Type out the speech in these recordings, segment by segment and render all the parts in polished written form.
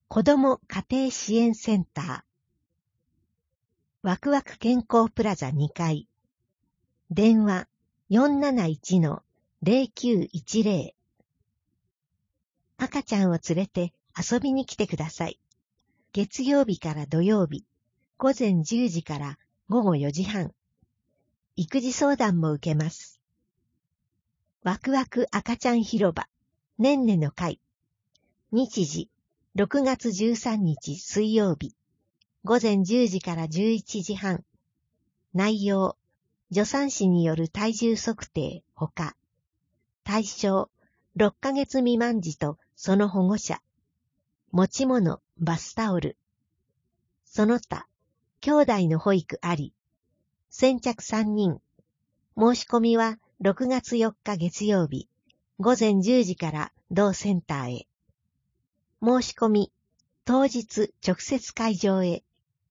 子ども家庭支援センター。ワクワク健康プラザ2階。電話 471-0910。赤ちゃんを連れて遊びに来てください。月曜日から土曜日、午前10時から午後4時半。育児相談も受けます。ワクワク赤ちゃん広場、ねんねの会。日時、6月13日水曜日、午前10時から11時半。内容、助産師による体重測定ほか。対象、6ヶ月未満児とその保護者。持ち物、バスタオル。その他、兄弟の保育あり。先着3人。申し込みは6月4日月曜日、午前10時から同センターへ。申し込み、当日直接会場へ。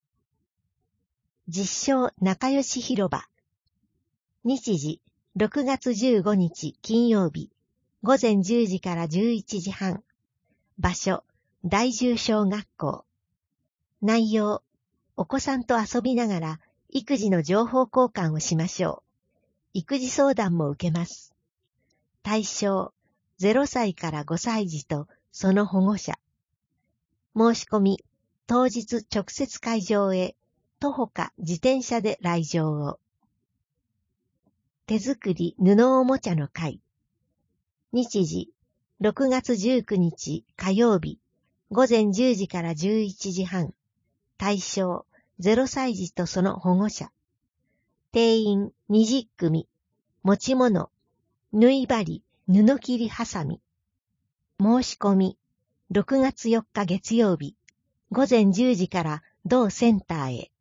実証仲良し広場。日時、6月15日金曜日、午前10時から11時半。場所、第10小学校。内容、お子さんと遊びながら育児の情報交換をしましょう。育児相談も受けます。対象、0歳から5歳児とその保護者。申し込み、当日直接会場へ、徒歩か自転車で来場を。手作り布おもちゃの会。日時、6月19日火曜日、午前10時から11時半。対象、0歳児とその保護者。定員20組。持ち物、縫い針、布切りはさみ。申し込み、6月4日月曜日、午前10時から同センターへ。